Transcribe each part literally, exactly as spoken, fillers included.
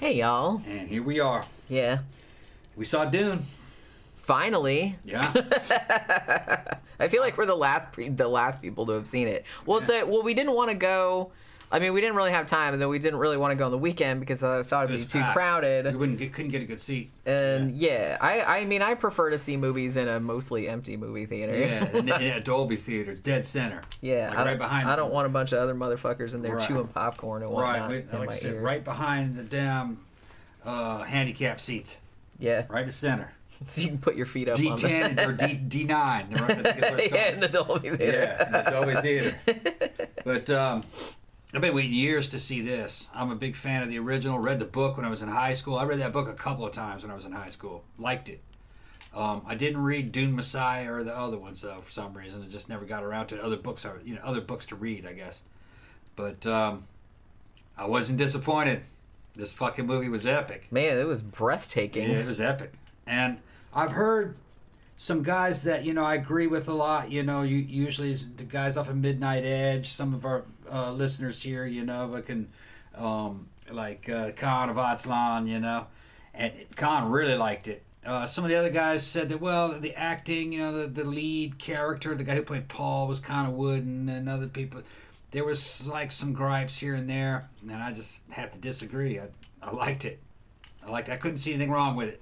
Hey, y'all. And here we are. Yeah. We saw Dune. Finally. Yeah. I feel like we're the last pre- the last people to have seen it. Well, it's a, well, we didn't want to go. I mean, we didn't really have time, and then we didn't really want to go on the weekend because I thought it'd It be was too packed. crowded. We wouldn't get, couldn't get a good seat. And yeah, I I mean, I prefer to see movies in a mostly empty movie theater. Yeah, in, in a Dolby Theater, dead center. Yeah, like I right don't, behind. I don't want a bunch of other motherfuckers in there Right. chewing popcorn and whatnot Right, we, in like my I said, ears. right behind the damn uh, handicap seats, Yeah, right in the center. so you can put your feet up D on ten the... or D D nine. yeah, in the Dolby Theater. Yeah, in the Dolby Theater. But um, I've been waiting years to see this. I'm a big fan of the original. Read the book when I was in high school. I read that book a couple of times when I was in high school. Liked it. Um, I didn't read Dune Messiah or the other ones though for some reason. I just never got around to it. Other books, are, you know, other books to read, I guess. But um, I wasn't disappointed. This fucking movie was epic. Man, it was breathtaking. Yeah, it was epic. And I've heard some guys that, you know, I agree with a lot. You know, you, usually it's the guys off of Midnight Edge, some of our uh, listeners here, you know, but can, um, like uh, Khan of Atzlan, you know. And Khan really liked it. Uh, some of the other guys said that, well, the acting, you know, the, the lead character, the guy who played Paul was kind of wooden, and other people, there was like some gripes here and there, and I just have to disagree. I, I liked it. I liked it. I couldn't see anything wrong with it.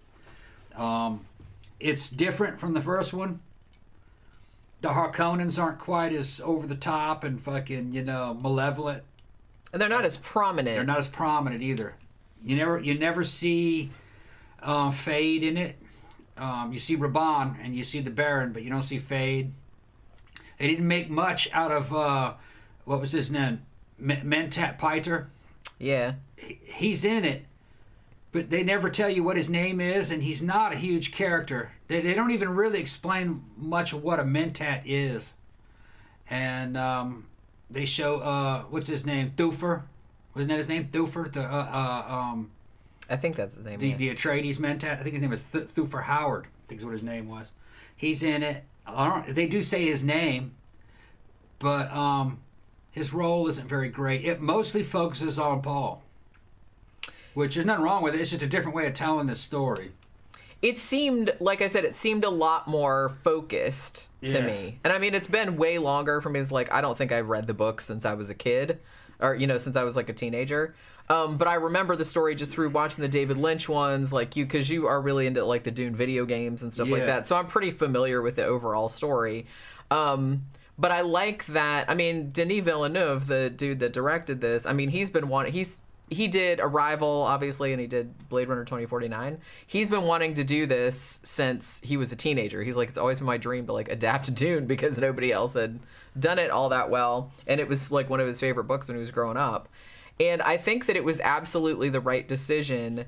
Um, it's different from the first one. The Harkonnens aren't quite as over the top and fucking, you know, malevolent. And they're not as prominent. They're not as prominent either. You never, you never see uh, Fade in it. Um, you see Raban and you see the Baron, but you don't see Fade. They didn't make much out of uh, what was his name, M- Mentat Piter. Yeah. He, he's in it, but they never tell you what his name is, and he's not a huge character. They, they don't even really explain much of what a Mentat is. And um, they show, uh, what's his name, Thufir? Wasn't that his name, Thufir? The, uh, uh, um, I think that's the name. the, yeah. the Atreides Mentat. I think his name was Th- Thufir Howard. I think is what his name was. He's in it. I don't, they do say his name, but um, his role isn't very great. It mostly focuses on Paul. Which there's nothing wrong with it. It's just a different way of telling the story. It seemed, like I said, it seemed a lot more focused to Yeah. me. And I mean, it's been way longer for me. It's like, I don't think I've read the book since I was a kid. Or, you know, since I was like a teenager. Um, but I remember the story just through watching the David Lynch ones, like you, because you are really into like the Dune video games and stuff like Yeah. that. So I'm pretty familiar with the overall story. Um, but I like that. I mean, Denis Villeneuve, the dude that directed this, I mean, he's been wanting, he's, he did Arrival, obviously, and he did Blade Runner twenty forty-nine. He's been wanting to do this since he was a teenager. He's like, it's always been my dream to like adapt Dune because nobody else had done it all that well. And it was like one of his favorite books when he was growing up. And I think that it was absolutely the right decision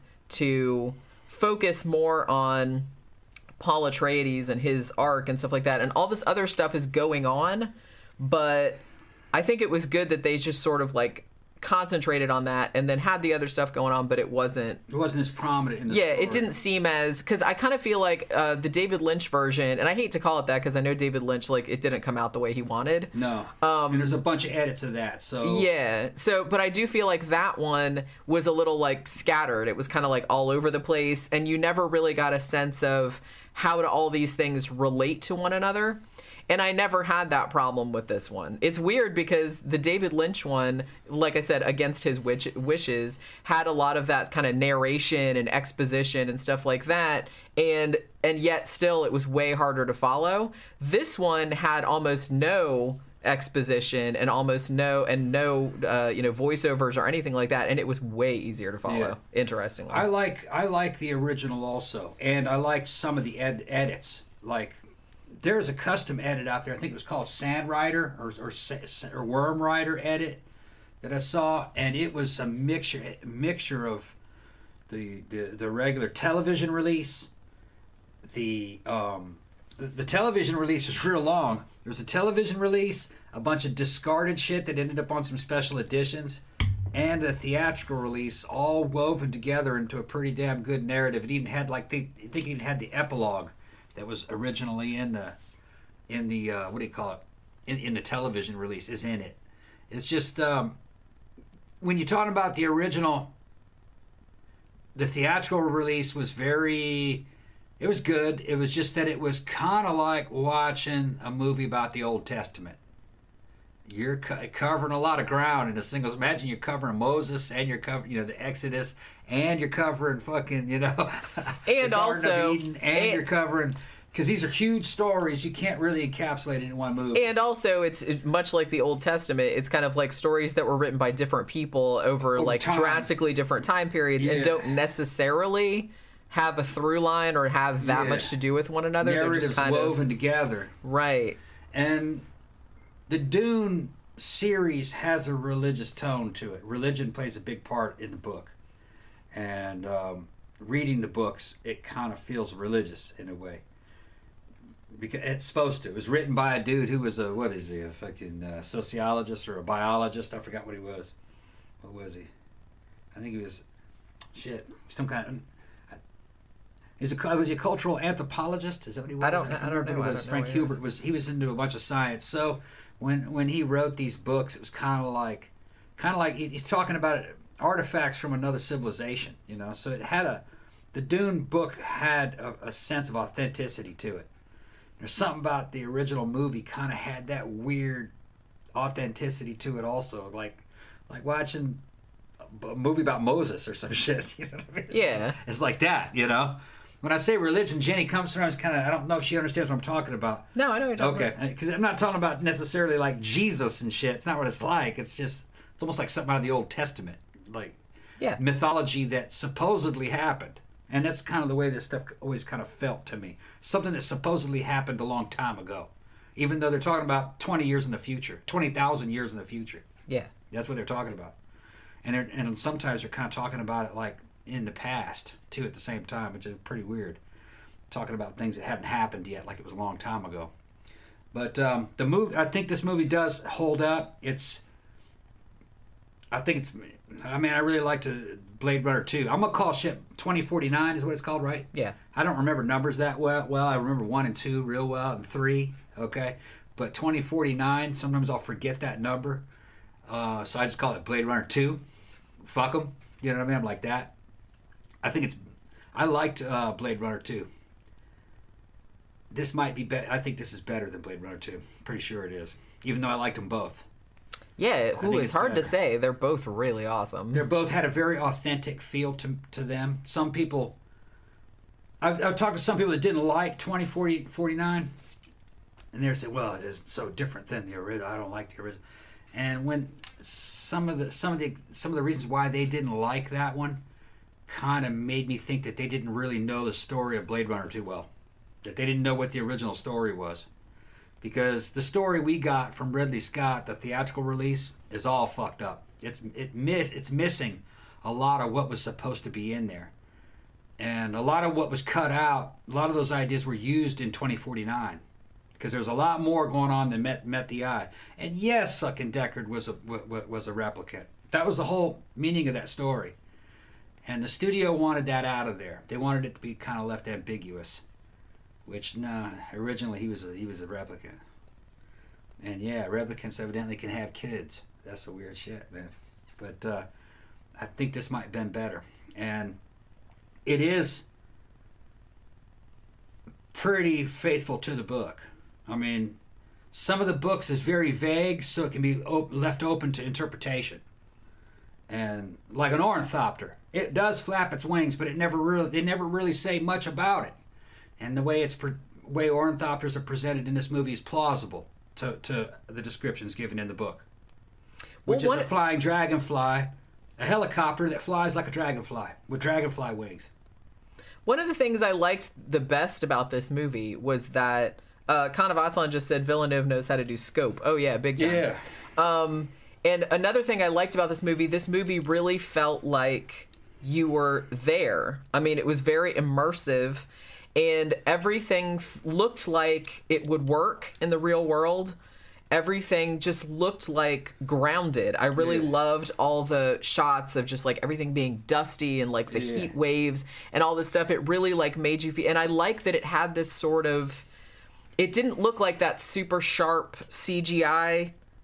to focus more on Paul Atreides and his arc and stuff like that. And all this other stuff is going on. But I think it was good that they just sort of like concentrated on that and then had the other stuff going on, but it wasn't It wasn't as prominent in the yeah story. it didn't seem as, because I kind of feel like uh the David Lynch version, and I hate to call it that because I know David Lynch, like, it didn't come out the way he wanted. No. Um, and there's a bunch of edits of that, so... Yeah, so, but I do feel like that one was a little, like, scattered. It was kind of, like, all over the place, and you never really got a sense of how do all these things relate to one another. And I never had that problem with this one. It's weird because the David Lynch one, like I said, against his witch- wishes, had a lot of that kind of narration and exposition and stuff like that. And and yet still it was way harder to follow. This one had almost no exposition and almost no and no uh, you know voiceovers or anything like that, and it was way easier to follow. Yeah. Interestingly, I like I like the original also, and I liked some of the ed- edits. Like, there's a custom edit out there. I think it was called Sand Rider or or, or Worm Rider edit that I saw, and it was a mixture a mixture of the the, the regular television release. The um the, the television release was real long. There was a television release, a bunch of discarded shit that ended up on some special editions, and a theatrical release, all woven together into a pretty damn good narrative. It even had like they I think it even had the epilogue that was originally in the in the uh, what do you call it in in the television release is in it. It's just um, when you're talking about the original the theatrical release was very, it was good. It was just that it was kind of like watching a movie about the Old Testament. You're co- covering a lot of ground in a single. Imagine you're covering Moses, and you're covering, you know, the Exodus, and you're covering fucking, you know, and the also, Garden of Eden, and, and you're covering, because these are huge stories. You can't really encapsulate it in one movie. And also, it's much like the Old Testament. It's kind of like stories that were written by different people over, Over like time. drastically different time periods, Yeah. and don't necessarily have a through line or have that Yeah. much to do with one another. They're Narratives just kind woven of together. right. And the Dune series has a religious tone to it. Religion plays a big part in the book. And um, reading the books, it kind of feels religious in a way. Because it's supposed to. It was written by a dude who was a, what is he, a fucking uh, sociologist or a biologist? I forgot what he was. What was he? I think he was, shit, some kind of, He's a, was he a cultural anthropologist? Is that what he was? I don't- can't I don't remember know. who I it was. don't know Frank what he Hubert was. He was into a bunch of science. So when when he wrote these books, it was kind of like, kind of like he, he's talking about artifacts from another civilization. You know, so it had a, the Dune book had a, a sense of authenticity to it. There's something about the original movie kind of had that weird authenticity to it also, like like watching a movie about Moses or some shit. You know what I mean? It's Yeah. like, it's like that, you know. When I say religion, Jenny comes sometimes kind of, I don't know if she understands what I'm talking about. No, I know what you're talking Okay, because I'm not talking about necessarily like Jesus and shit. It's not what it's like. It's just, it's almost like something out of the Old Testament, like Yeah. mythology that supposedly happened. And that's kind of the way this stuff always kind of felt to me. Something that supposedly happened a long time ago, even though they're talking about twenty years in the future, twenty thousand years in the future. Yeah. That's what they're talking about. And they're, and sometimes they're kind of talking about it like in the past, too, at the same time, which is pretty weird. Talking about things that haven't happened yet, like it was a long time ago. But um, the movie, I think this movie does hold up. It's, I think it's, I mean, I really like to Blade Runner two. I'm gonna call shit twenty forty-nine is what it's called, right? Yeah. I don't remember numbers that well. Well, I remember one and two real well, and three. Okay, but twenty forty-nine. Sometimes I'll forget that number, uh, so I just call it Blade Runner two. Fuck them. You know what I mean? I'm like that. I think it's. I liked uh, Blade Runner two. This might be better. I think this is better than Blade Runner two. Pretty sure it is. Even though I liked them both. Yeah. Ooh, think it's, it's hard better. to say. They're both really awesome. They both had a very authentic feel to to them. Some people. I've, I've talked to some people that didn't like twenty forty, forty-nine, and they say, "Well, it is so different than the original. I don't like the original." And when some of the some of the some of the reasons why they didn't like that one, kind of made me think that they didn't really know the story of Blade Runner too well. That they didn't know what the original story was. Because the story we got from Ridley Scott, the theatrical release, is all fucked up. It's it miss it's missing a lot of what was supposed to be in there. And a lot of what was cut out, a lot of those ideas were used in twenty forty-nine. Because there's a lot more going on than met met the eye. And yes, fucking Deckard was a was a replicant. That was the whole meaning of that story. And the studio wanted that out of there. They wanted it to be kind of left ambiguous. Which, nah, originally he was a, he was a replicant. And yeah, replicants evidently can have kids. That's the weird shit, man. But uh, I think this might have been better. And it is pretty faithful to the book. I mean, some of the books is very vague, so it can be op- left open to interpretation. And like an ornithopter, it does flap its wings, but it never really they never really say much about it. And the way it's pre- way ornithopters are presented in this movie is plausible to, to the descriptions given in the book. Which Well, is one- a flying dragonfly, a helicopter that flies like a dragonfly with dragonfly wings. One of the things I liked the best about this movie was that uh, Khan of Aslan just said Villeneuve knows how to do scope. Oh yeah, big time. Um, and another thing I liked about this movie, this movie really felt like you were there. I mean, it was very immersive, and everything f- looked like it would work in the real world. Everything just looked like grounded. I really Yeah. loved all the shots of just like everything being dusty and like the Yeah. heat waves and all this stuff. It really like made you feel, and I like that it had this sort of, it didn't look like that super sharp C G I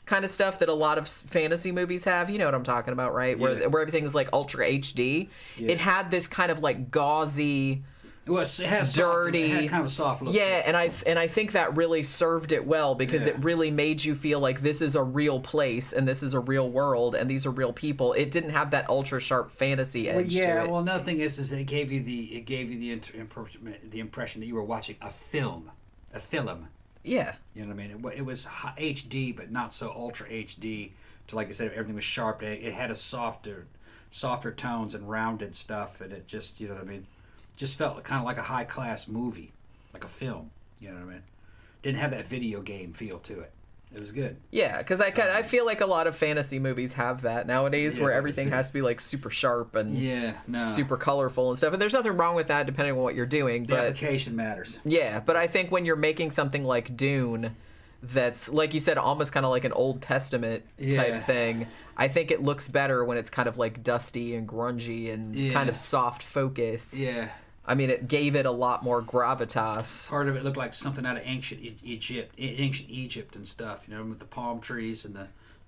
kind of stuff that a lot of s- fantasy movies have. You know what I'm talking about, right? Yeah. Where where everything is like ultra H D. Yeah. It had this kind of like gauzy, It was it has dirty, soft, it had kind of a soft look. yeah, and I and I think that really served it well because Yeah. it really made you feel like this is a real place and this is a real world and these are real people. It didn't have that ultra sharp fantasy Well, edge yeah. to it. Well, another thing is, is it gave you the it gave you the inter- impr- the impression that you were watching a film, a film. Yeah. You know what I mean? It, wa- it was hi- H D, but not so ultra H D. To like I said, everything was sharp. It, it had a softer, softer tones and rounded stuff, and it just, you know what I mean, just felt kind of like a high class movie, like a film. You know what I mean? Didn't have that video game feel to it. It was good. Yeah, because I kind I feel like a lot of fantasy movies have that nowadays, Yeah, where but everything the- has to be like super sharp and Yeah, no. super colorful and stuff. And there's nothing wrong with that, depending on what you're doing. The But application matters. yeah, but I think when you're making something like Dune, that's like you said, almost kind of like an Old Testament type Yeah. thing. I think it looks better when it's kind of like dusty and grungy and Yeah. kind of soft focus. Yeah. I mean, it gave it a lot more gravitas. Part of it looked like something out of ancient E- Egypt, e- ancient Egypt and stuff. You know, with the palm trees and the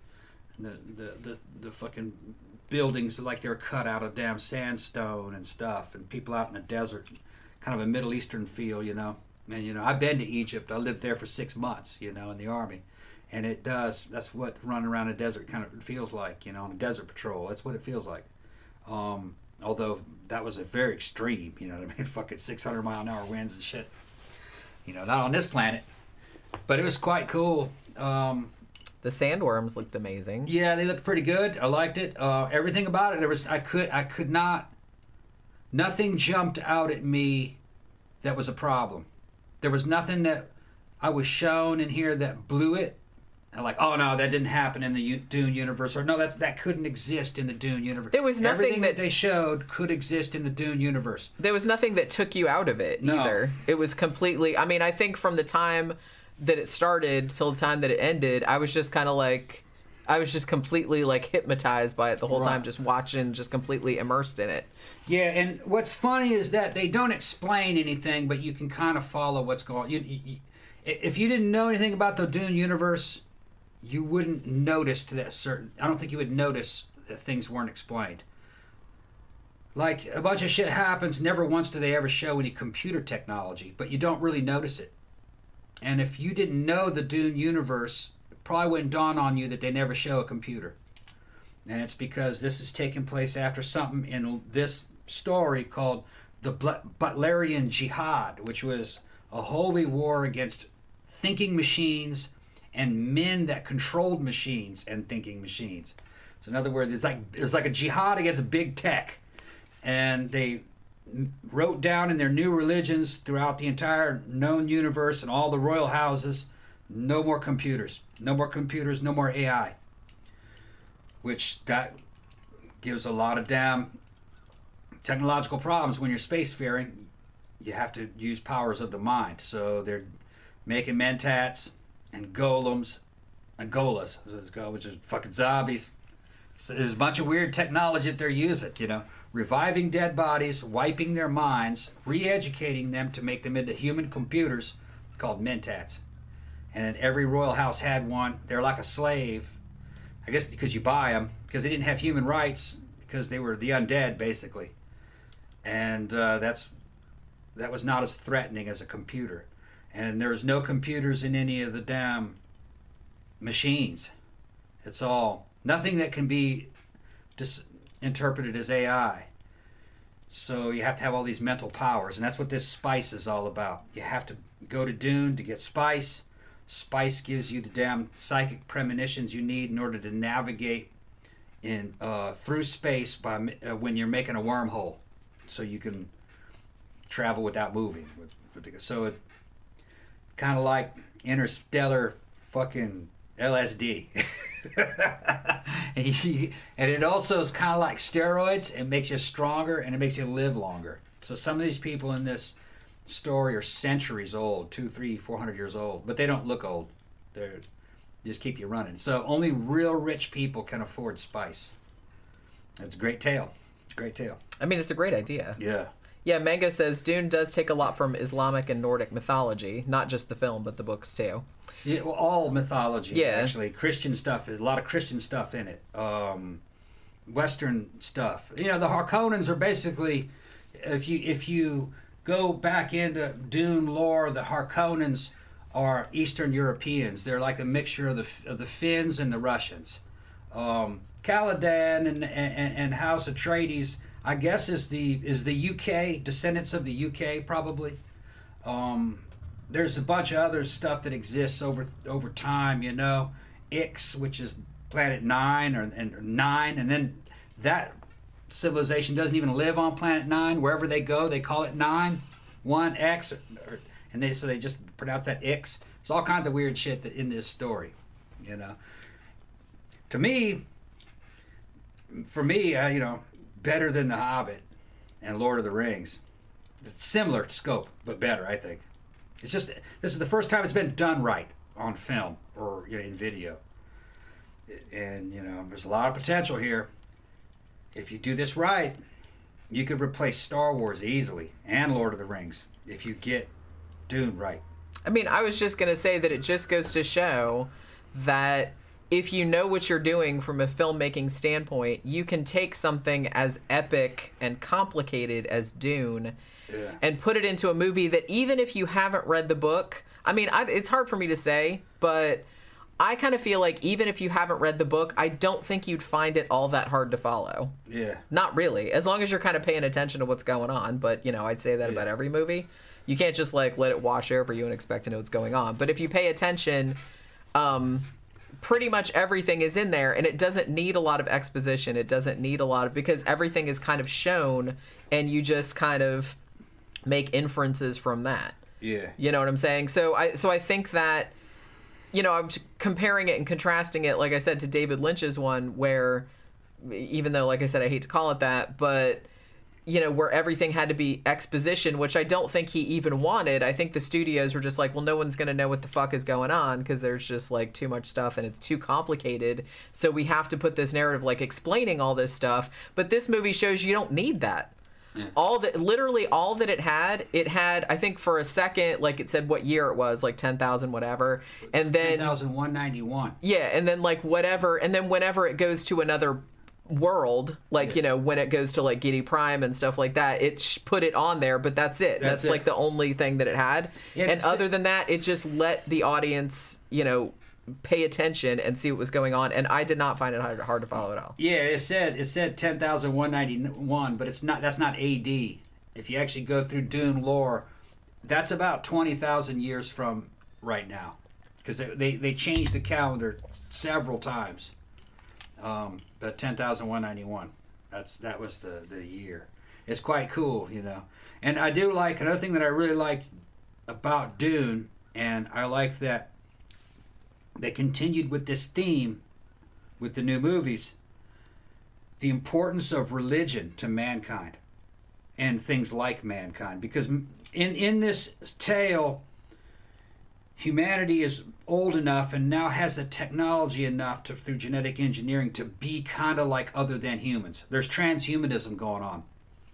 and the the, the, the fucking buildings like they were cut out of damn sandstone and stuff, and people out in the desert, kind of a Middle Eastern feel. You know, and you know, I've been to Egypt. I lived there for six months. You know, in the army, and it does. That's what running around a desert kind of feels like. You know, on a desert patrol. That's what it feels like. Um, although that was a very extreme, you know what I mean? Fucking six hundred mile an hour winds and shit. You know, not on this planet. But it was quite cool. Um, The sandworms looked amazing. yeah, they looked pretty good. I liked it. Uh, everything about it, there was I could I could not. Nothing jumped out at me that was a problem. There was nothing that I was shown in here that blew it. And like, oh no, that didn't happen in the U- Dune universe, or no, that's that couldn't exist in the Dune universe. There was nothing Everything that- that they showed could exist in the Dune universe. There was nothing that took you out of it No. either. It was completely. I mean, I think from the time that it started till the time that it ended, I was just kind of like, I was just completely like hypnotized by it the whole Right. time, just watching, just completely immersed in it. Yeah, and what's funny is that they don't explain anything, but you can kind of follow what's going. You, you, you, if you didn't know anything about the Dune universe, you wouldn't notice that certain. I don't think you would notice that things weren't explained. Like a bunch of shit happens. Never once do they ever show any computer technology, but you don't really notice it. And if you didn't know the Dune universe, it probably wouldn't dawn on you that they never show a computer. And it's because this is taking place after something in this story called the But- Butlerian Jihad, which was a holy war against thinking machines and men that controlled machines and thinking machines. So in other words, it's like it's like a jihad against big tech, and they wrote down in their new religions throughout the entire known universe and all the royal houses, no more computers, no more computers, no more A I. Which that gives a lot of damn technological problems when you're spacefaring. You have to use powers of the mind. So they're making mentats and golems and golas, which is fucking zombies. So there's a bunch of weird technology that they're using, you know, reviving dead bodies, wiping their minds, re-educating them to make them into human computers called mentats. And every royal house had one. They're like a slave, I guess, because you buy them, because they didn't have human rights, because they were the undead, basically. And uh, that's that was not as threatening as a computer. And there's no computers in any of the damn machines. It's all nothing that can be dis- interpreted as A I. So you have to have all these mental powers, and that's what this spice is all about. You have to go to Dune to get spice. Spice gives you the damn psychic premonitions you need in order to navigate in uh, through space by uh, when you're making a wormhole, so you can travel without moving. So it kind of like interstellar fucking L S D. And it also is kind of like steroids. It makes you stronger and it makes you live longer. So some of these people in this story are centuries old, two, three, four hundred years old, but they don't look old. They're they just keep you running. So only real rich people can afford spice. It's a great tale. It's a great tale. I mean, it's a great idea. Yeah. Yeah, Mango says Dune does take a lot from Islamic and Nordic mythology, not just the film, but the books too. Yeah, well, all mythology, Yeah. actually. Christian stuff, a lot of Christian stuff in it. Um, Western stuff. You know, the Harkonnens are basically, if you if you go back into Dune lore, the Harkonnens are Eastern Europeans. They're like a mixture of the of the Finns and the Russians. Um, Caladan and, and and House Atreides, I guess, is the is the U K, descendants of the U K probably. Um, there's a bunch of other stuff that exists over over time, you know. Ix, which is Planet Nine or and or Nine, and then that civilization doesn't even live on Planet Nine. Wherever they go, they call it Nine, One X, or, and they so they just pronounce that Ix. There's all kinds of weird shit that, in this story, you know. To me, for me, uh, you know, better than The Hobbit and Lord of the Rings. It's similar scope, but better, I think. It's just this is the first time it's been done right on film or, you know, in video. And, you know, there's a lot of potential here. If you do this right, you could replace Star Wars easily and Lord of the Rings if you get Dune right. I mean, I was just going to say that it just goes to show that if you know what you're doing from a filmmaking standpoint, you can take something as epic and complicated as Dune Yeah. and put it into a movie that even if you haven't read the book, I mean, I, it's hard for me to say, but I kind of feel like even if you haven't read the book, I don't think you'd find it all that hard to follow. Yeah. Not really, as long as you're kind of paying attention to what's going on. But, you know, I'd say that Yeah. about every movie. You can't just, like, let it wash over you and expect to know what's going on. But if you pay attention, um, pretty much everything is in there, and it doesn't need a lot of exposition. It doesn't need a lot of, because everything is kind of shown, and you just kind of make inferences from that. Yeah. You know what I'm saying? So I so I think that, you know, I'm comparing it and contrasting it, like I said, to David Lynch's one, where, even though, like I said, I hate to call it that, but, you know, where everything had to be exposition, which I don't think he even wanted. I think the studios were just like, well, no one's going to know what the fuck is going on because there's just, like, too much stuff and it's too complicated. So we have to put this narrative, like, explaining all this stuff. But this movie shows you don't need that. Yeah. All that, literally all that it had, it had, I think for a second, like it said what year it was, like ten thousand whatever. And then... ten thousand one hundred ninety-one. Yeah, and then like whatever, and then whenever it goes to another world, like, yeah. you know, when it goes to like Giddy Prime and stuff like that, it sh- put it on there, but that's it. That's, that's it. Like the only thing that it had. Yeah, and other than that, it just let the audience, you know, pay attention and see what was going on, and I did not find it hard, hard to follow at all. Yeah, it said it said ten thousand one hundred ninety-one, but it's not. That's not A D. If you actually go through Dune lore, that's about twenty thousand years from right now, because they, they they changed the calendar several times. Um, but ten thousand one hundred ninety-one, that's that was the the year. It's quite cool, you know. And I do like another thing that I really liked about Dune, and I like that they continued with this theme with the new movies, the importance of religion to mankind and things like mankind. Because in, in this tale, humanity is old enough and now has the technology enough to, through genetic engineering, to be kind of like other than humans. There's transhumanism going on.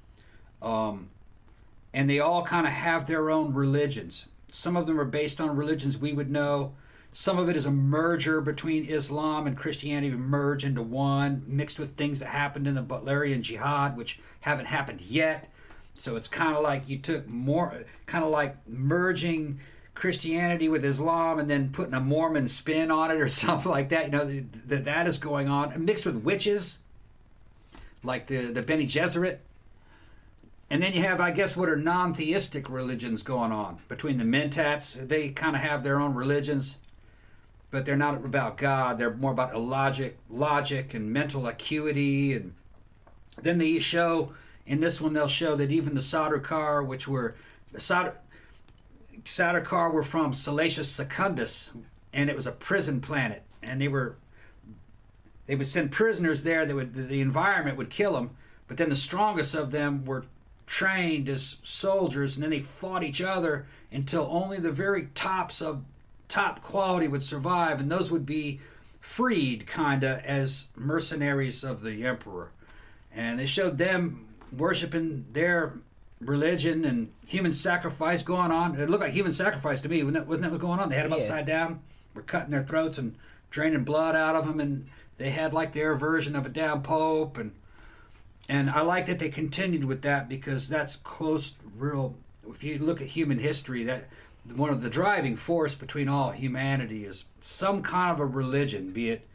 Um, and they all kind of have their own religions. Some of them are based on religions we would know. Some of it is a merger between Islam and Christianity, merge into one, mixed with things that happened in the Butlerian Jihad, which haven't happened yet. So it's kind of like you took more, kind of like merging Christianity with Islam and then putting a Mormon spin on it or something like that. You know, that that is going on, mixed with witches, like the, the Bene Gesserit. And then you have, I guess, what are non-theistic religions going on between the Mentats. They kind of have their own religions, but they're not about God. They're more about logic, logic and mental acuity. And then they show, in this one, they'll show that even the Sardaukar, which were, the Sardaukar were from Salacious Secundus, and it was a prison planet. And they were, they would send prisoners there. That would, the environment would kill them. But then the strongest of them were trained as soldiers, and then they fought each other until only the very tops of top quality would survive, and those would be freed kind of as mercenaries of the emperor. And they showed them worshiping their religion and human sacrifice going on. It looked like human sacrifice to me. Wasn't that, wasn't that what's going on? They had them Yeah. upside down. Were cutting their throats and draining blood out of them, and they had like their version of a damn pope. And and I like that they continued with that because that's close, real. If you look at human history, that one of the driving force between all humanity is some kind of a religion, be it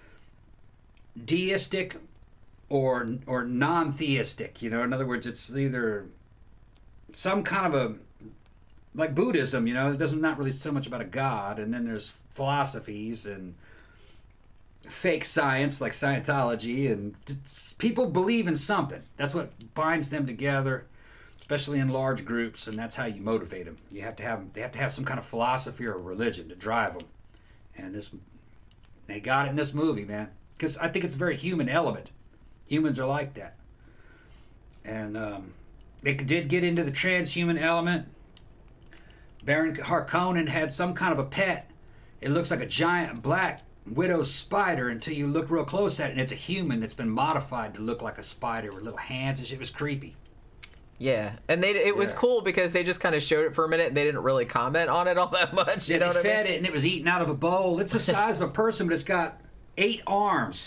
deistic or or non-theistic. You know, in other words, it's either some kind of a, like Buddhism, you know, it doesn't not really so much about a god, and then there's philosophies and fake science like Scientology, and it's, people believe in something. That's what binds them together, especially in large groups, and that's how you motivate them. You have to have they have to have some kind of philosophy or religion to drive them, and this they got it in this movie, man, because I think it's a very human element. Humans are like that, and um, they did get into the transhuman element. Baron Harkonnen had some kind of a pet. It looks like a giant black widow spider until you look real close at it, and it's a human that's been modified to look like a spider with little hands and shit. It was creepy. Yeah, and they it was Yeah. cool because they just kind of showed it for a minute and they didn't really comment on it all that much. You Yeah, know they what I fed mean? it, and it was eaten out of a bowl. It's the size of a person, but it's got eight arms.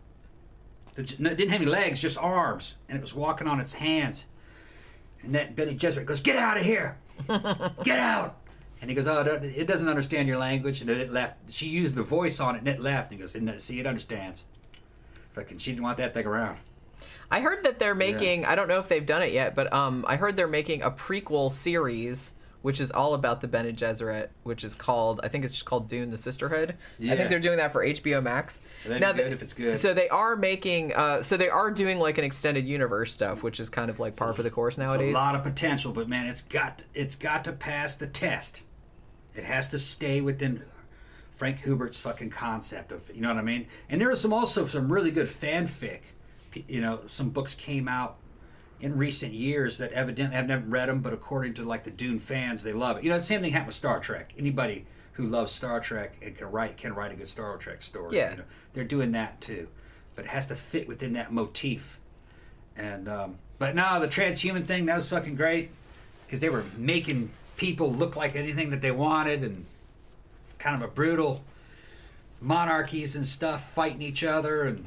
It didn't have any legs, just arms, and it was walking on its hands. And that Benny Gesserit goes, "Get out of here! Get out!" And he goes, "Oh, it doesn't understand your language." And then it left. She used the voice on it, and it left. And he goes, "Isn't it- "See, it understands." Fucking, she didn't want that thing around. I heard that they're making, I don't know if they've done it yet, but um, I heard they're making a prequel series, which is all about the Bene Gesserit, which is called, I think it's just called Dune, the Sisterhood. I Yeah. think they're doing that for H B O Max. That'd Now, be good they- if it's good. So they are making, uh, so they are doing like an extended universe stuff, which is kind of like par for the course It's nowadays. a lot of potential, but man, it's got it's got to pass the test. It has to stay within Frank Hubert's fucking concept of, you know what I mean? And there are some also some really good fanfic. P- You know, some books came out in recent years that evidently I've never read them, but according to like the Dune fans, they love it. You know, the same thing happened with Star Trek. Anybody who loves Star Trek and can write can write a good Star Trek story. Yeah. You know, they're doing that too, but it has to fit within that motif. And um, but no, the transhuman thing, that was fucking great because they were making people look like anything that they wanted, and kind of a brutal monarchies and stuff fighting each other, and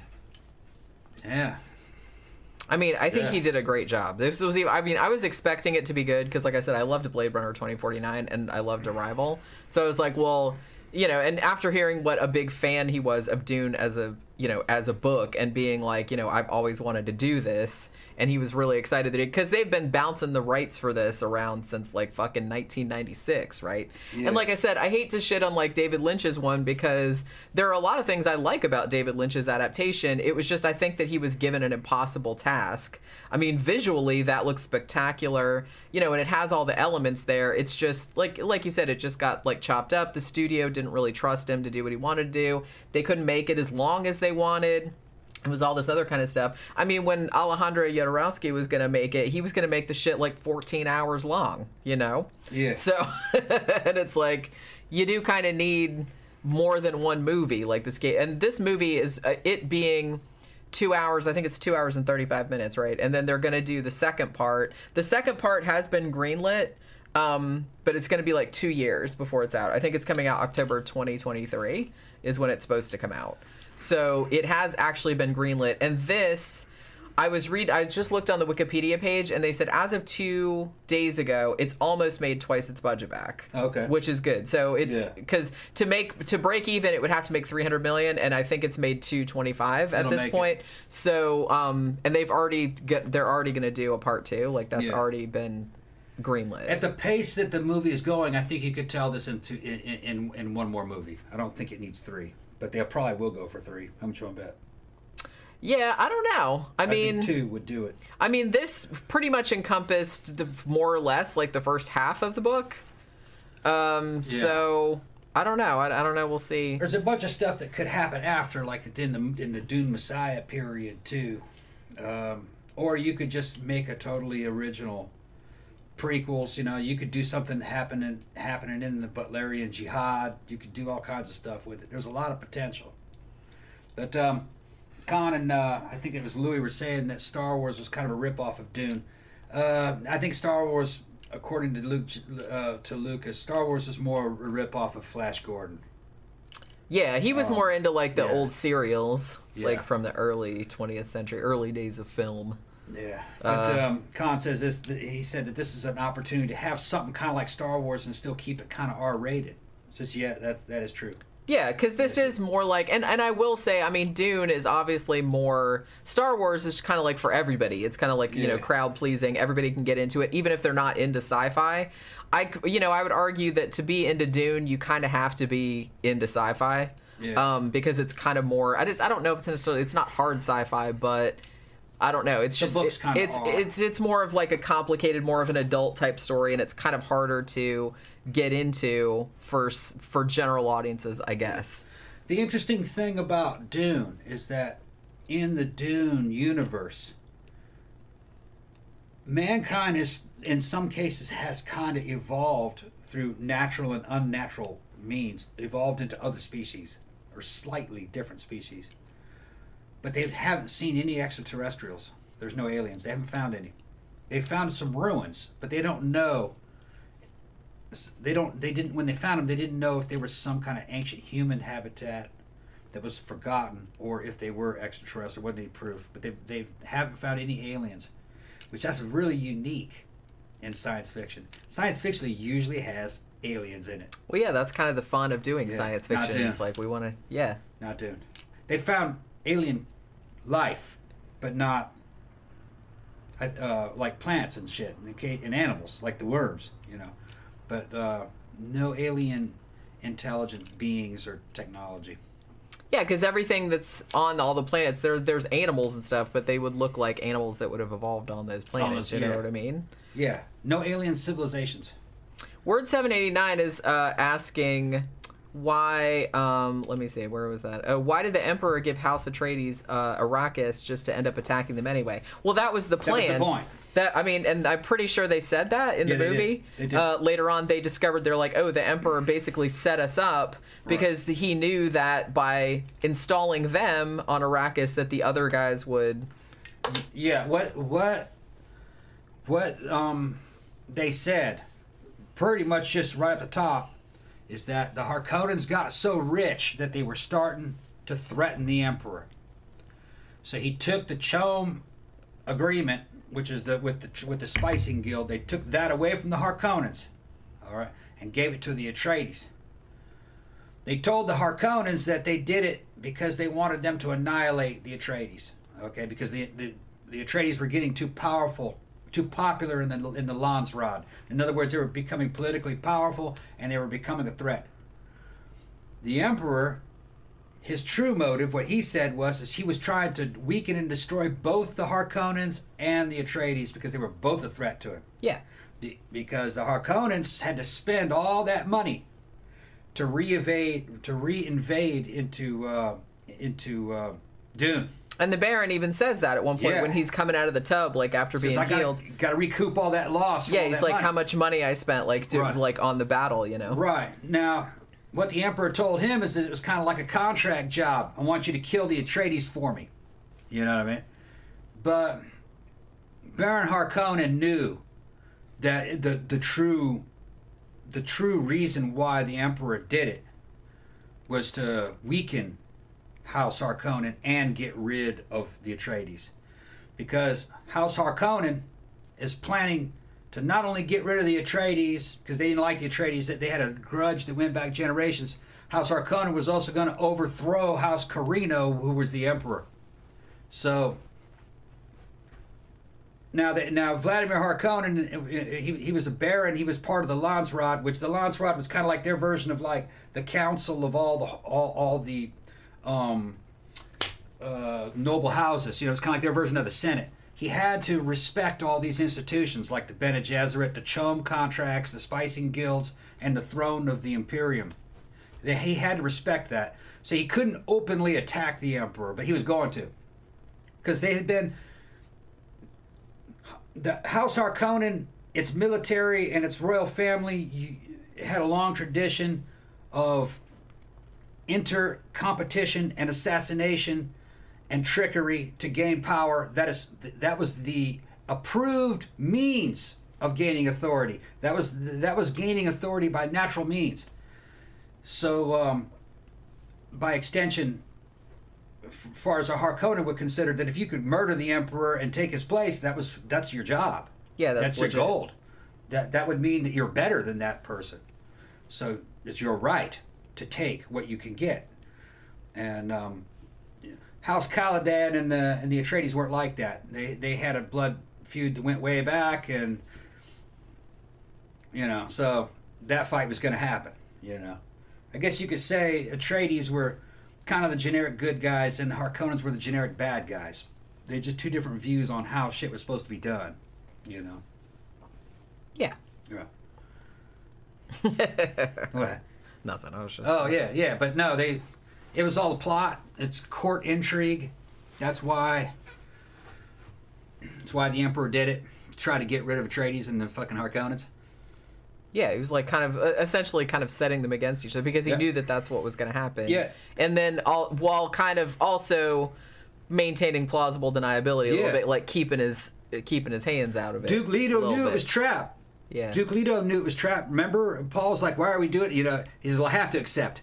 yeah. I mean, I think Yeah. he did a great job. This was, even- I mean, I was expecting it to be good because, like I said, I loved Blade Runner twenty forty-nine and I loved Arrival. So I was like, well, you know, and after hearing what a big fan he was of Dune as a, you know, as a book, and being like, you know, I've always wanted to do this, and he was really excited that because they've been bouncing the rights for this around since like fucking nineteen ninety-six, right? Yeah. And like I said, I hate to shit on like David Lynch's one because there are a lot of things I like about David Lynch's adaptation. It was just I think that he was given an impossible task. I mean, visually that looks spectacular, you know, and it has all the elements there. It's just like like you said, it just got like chopped up. The studio didn't really trust him to do what he wanted to do. They couldn't make it as long as they wanted. It was all this other kind of stuff. I mean, when Alejandro Jodorowsky was going to make it, he was going to make the shit like fourteen hours long, you know? Yeah. So, and it's like, you do kind of need more than one movie like this game. And this movie is, uh, it being two hours, I think it's two hours and thirty-five minutes, right? And then they're going to do the second part. The second part has been greenlit, um, but it's going to be like two years before it's out. I think it's coming out October twenty twenty-three is when it's supposed to come out. So it has actually been greenlit. And this, I was read, I just looked on the Wikipedia page, and they said as of two days ago, it's almost made twice its budget back. Okay. Which is good. So it's Yeah. because to make to break even, it would have to make three hundred million, and I think it's made two twenty-five at It'll this make point. So um, and they've already got, they're already going to do a part two. Like that's Yeah. already been greenlit. At the pace that the movie is going, I think you could tell this into in, in in one more movie. I don't think it needs three, but they probably will go for three. How much you want to bet? Yeah, I don't know. I, I mean, think two would do it. I mean, this pretty much encompassed the more or less like the first half of the book. Um, so I don't know. I, I don't know. We'll see. There's a bunch of stuff that could happen after, like in the in the Dune Messiah period too, um, or you could just make a totally original prequels. You know, you could do something happening happening in the Butlerian Jihad. You could do all kinds of stuff with it. There's a lot of potential. But um, Khan and uh, I think it was Louis were saying that Star Wars was kind of a ripoff of Dune. Uh, I think Star Wars, according to Luke, uh, to Lucas, Star Wars is more a rip off of Flash Gordon. Yeah, he was Um, more into like the yeah. old serials, Yeah. like from the early twentieth century, early days of film. Yeah, but Uh, um, Khan says this. That he said that this is an opportunity to have something kind of like Star Wars and still keep it kind of R rated. Says yeah, that that is true. Yeah, because this is more like, and, and I will say, I mean, Dune is obviously more, Star Wars is kind of like for everybody. It's kind of like, you know, Yeah. crowd pleasing. Everybody can get into it, even if they're not into sci-fi. I, you know, I would argue that to be into Dune, you kind of have to be into sci-fi. Yeah. Um, because it's kind of more, I just, I don't know if it's necessarily, it's not hard sci-fi, but I don't know. It's The just, books it- kinda it's, are. it's, it's more of like a complicated, more of an adult type story, and it's kind of harder to get into for, s- for general audiences, I guess. The interesting thing about Dune is that in the Dune universe, mankind is, in some cases, has kind of evolved through natural and unnatural means, evolved into other species, or slightly different species. But they haven't seen any extraterrestrials. There's no aliens. They haven't found any. They found some ruins, but they don't know. They don't. They didn't. When they found them, they didn't know if they were some kind of ancient human habitat that was forgotten, or if they were extraterrestrial. Wasn't any proof, but they they haven't found any aliens, which that's really unique in science fiction. Science fiction usually has aliens in it. Well, yeah, that's kind of the fun of doing Yeah, science not fiction. Dune. It's like we want to, yeah. Not Dune. They found alien life, but not uh, like plants and shit, and, ca- and animals like the worms, you know. But uh, no alien intelligent beings or technology. Yeah, because everything that's on all the planets, there there's animals and stuff, but they would look like animals that would have evolved on those planets. You yeah. know what I mean? Yeah, no alien civilizations. Word seven eighty-nine is uh, asking why. Um, let me see, where was that? Oh, why did the Emperor give House Atreides uh, Arrakis just to end up attacking them anyway? Well, that was the That was plan. the point. That I mean, and I'm pretty sure they said that in Yeah, the they did. movie. They did. Uh, later on, they discovered they're like, oh, the Emperor basically set us up because the, he knew that by installing them on Arrakis, that the other guys would. Yeah, what what what um they said pretty much just right at the top is that the Harkonnens got so rich that they were starting to threaten the Emperor. So he took the Chom agreement, which is the with the with the spicing guild. They took that away from the Harkonnens, all right, and gave it to the Atreides. They told the Harkonnens that they did it because they wanted them to annihilate the Atreides, okay, because the the, the Atreides were getting too powerful, too popular in the in the Landsraad. In other words, they were becoming politically powerful and they were becoming a threat. The Emperor, his true motive, what he said was, is he was trying to weaken and destroy both the Harkonnens and the Atreides because they were both a threat to him. Yeah. Be- because the Harkonnens had to spend all that money to re-evade, to re-invade into uh, into uh, Dune. And the Baron even says that at one point Yeah. when he's coming out of the tub, like after Says, being I healed. gotta, gotta recoup all that loss. from Yeah, all he's that like, money. how much money I spent, like, to, Right. like on the battle, you know? Right. Now, what the Emperor told him is that it was kind of like a contract job. I want you to kill the Atreides for me. You know what I mean? But Baron Harkonnen knew that the the true the true reason why the Emperor did it was to weaken House Harkonnen and get rid of the Atreides. Because House Harkonnen is planning to not only get rid of the Atreides, because they didn't like the Atreides, that they had a grudge that went back generations. House Harkonnen was also going to overthrow House Carino, who was the emperor. So now that now Vladimir Harkonnen, he he was a baron. He was part of the Landsraad, which the Landsraad was kind of like their version of like the council of all the all all the um, uh, noble houses. You know, it's kind of like their version of the Senate. He had to respect all these institutions like the Bene Gesserit, the Chom contracts, the spicing guilds, and the throne of the Imperium. He had to respect that. So he couldn't openly attack the Emperor, but he was going to. Because they had been... The House Harkonnen, its military and its royal family had a long tradition of inter-competition and assassination and trickery to gain power. That is that was the approved means of gaining authority. That was that was gaining authority by natural means. So, um, by extension, as far as a Harkonnen would consider that if you could murder the Emperor and take his place, that was that's your job. Yeah, that's, that's legit. your gold. That that would mean that you're better than that person. So it's your right to take what you can get. And um, House Caladan and the and the Atreides weren't like that. They they had a blood feud that went way back, and you know, so that fight was going to happen. You know, I guess you could say Atreides were kind of the generic good guys, and the Harkonnens were the generic bad guys. They're just two different views on how shit was supposed to be done. You know. Yeah. Yeah. What? Nothing. I was just. Oh yeah, yeah, but no, they. It was all a plot. It's court intrigue. That's why. That's why the Emperor did it. Try to get rid of Atreides and the fucking Harkonnens. Yeah, he was like kind of uh, essentially kind of setting them against each other because he Yeah. knew that that's what was going to happen. Yeah. And then all, while kind of also maintaining plausible deniability a Yeah. little bit, like keeping his keeping his hands out of it. Duke a Leto little knew bit. it was trap. Yeah. Duke Leto knew it was trap. Remember, Paul's like, "Why are we doing it?" You know, he says, "Well, I have to accept.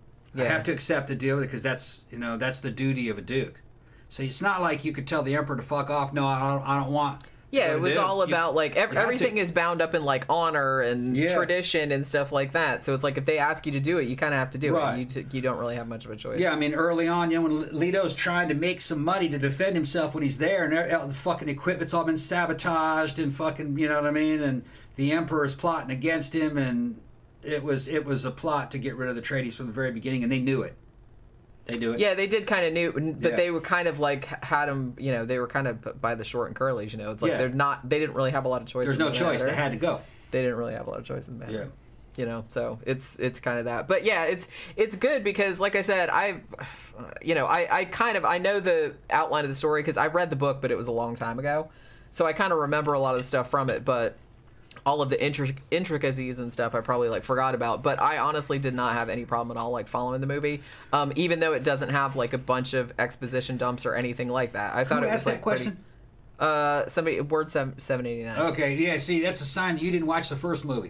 I Yeah. have to accept the deal because that's you know that's the duty of a duke." So it's not like you could tell the Emperor to fuck off. No, I don't. I don't want. Yeah, to it was do all You- about like ev- you have to- everything is bound up in like honor and Yeah. tradition and stuff like that. So it's like if they ask you to do it, you kind of have to do Right. it. You t- you don't really have much of a choice. Yeah, I mean, early on, you know, when Leto's trying to make some money to defend himself when he's there, and all the fucking equipment's all been sabotaged, and fucking, you know what I mean, and the Emperor's plotting against him, and it was it was a plot to get rid of the Atreides from the very beginning, and they knew it. They knew it. Yeah, they did kind of knew, but Yeah. they were kind of like had them. You know, they were kind of by the short and curlies. You know, it's like Yeah. they're not. They didn't really have a lot of choice. There's in no the choice. matter. They had to go. They didn't really have a lot of choice in the matter. Yeah. You know, so it's it's kind of that. But yeah, it's it's good because, like I said, I, you know, I I kind of I know the outline of the story because I read the book, but it was a long time ago, so I kind of remember a lot of the stuff from it, but. All of the intric- intricacies and stuff I probably like forgot about, but I honestly did not have any problem at all like following the movie, um, even though it doesn't have like a bunch of exposition dumps or anything like that. I thought Who it was asked like that question? pretty- uh, somebody word seven seven eighty nine. Okay, yeah, see, that's a sign that you didn't watch the first movie.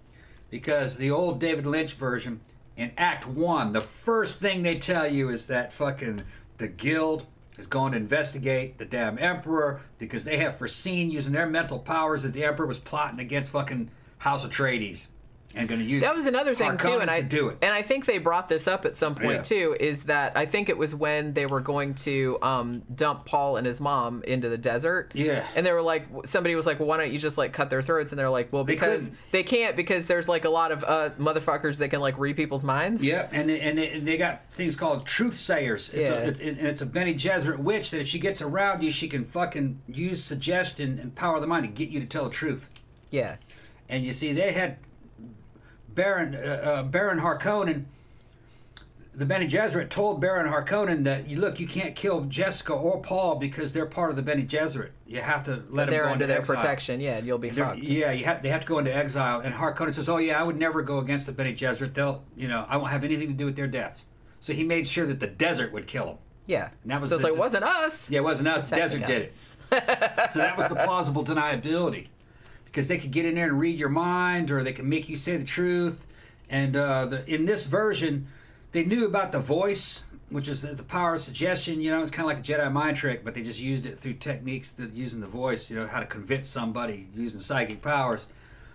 Because the old David Lynch version, in Act One, the first thing they tell you is that fucking the Guild is going to investigate the damn Emperor because they have foreseen using their mental powers that the Emperor was plotting against fucking House Atreides and going to use That was another thing too, Harkonnens and I to do it. and I think they brought this up at some point Yeah. too. Is that I think it was when they were going to um, dump Paul and his mom into the desert. Yeah. and they were like, somebody was like, "Well, why don't you just like cut their throats?" And they're like, "Well, They because couldn't. they can't because there's like a lot of uh, motherfuckers that can like read people's minds." Yep, and they, and, they, and they got things called truth sayers. It's Yeah. a, it, and it's a Bene Gesserit witch that if she gets around you, she can fucking use suggestion and power of the mind to get you to tell the truth. yeah, And you see, they had Baron uh, uh, Baron Harkonnen. The Bene Gesserit told Baron Harkonnen that, you look, you can't kill Jessica or Paul because they're part of the Bene Gesserit. You have to let them they're go under into their exile. protection. Yeah, and you'll be They're- fucked. Yeah, you have, they have to go into exile. And Harkonnen says, "Oh yeah, I would never go against the Bene Gesserit. They'll, you know, I won't have anything to do with their deaths." So he made sure that the desert would kill them. Yeah, And that was so it's the- like, it wasn't us. Yeah, it wasn't us. The Protecting desert did it. So that was the plausible deniability, because they could get in there and read your mind, or they can make you say the truth. And uh, the, in this version, they knew about the voice, which is the, the power of suggestion. You know, it's kind of like the Jedi mind trick, but they just used it through techniques that using the voice. You know, how to convince somebody using psychic powers.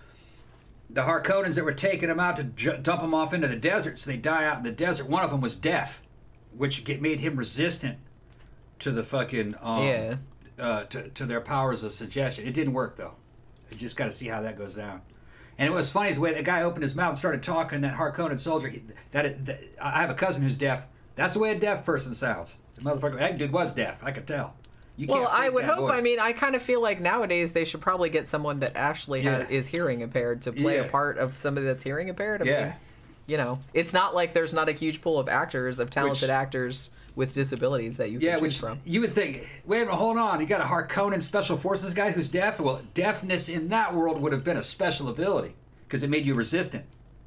The Harkonnens that were taking them out to ju- dump them off into the desert, so they die out in the desert. One of them was deaf, which get, made him resistant to the fucking um, Yeah. uh, to to their powers of suggestion. It didn't work though. You just got to see how that goes down. And it was funny is the way the guy opened his mouth and started talking. That Harkonnen soldier. He, that, that I have a cousin who's deaf. That's the way a deaf person sounds. The motherfucker, that dude was deaf. I could tell. You Well, can't I fake would that hope. voice. I mean, I kind of feel like nowadays they should probably get someone that actually has, Yeah. is hearing impaired to play Yeah. a part of somebody that's hearing impaired. I Yeah. mean, you know, it's not like there's not a huge pool of actors, of talented Which- actors with disabilities that you can Yeah, choose which from. you would think, wait a minute, hold on. You got a Harkonnen Special Forces guy who's deaf? Well, deafness in that world would have been a special ability because it made you resistant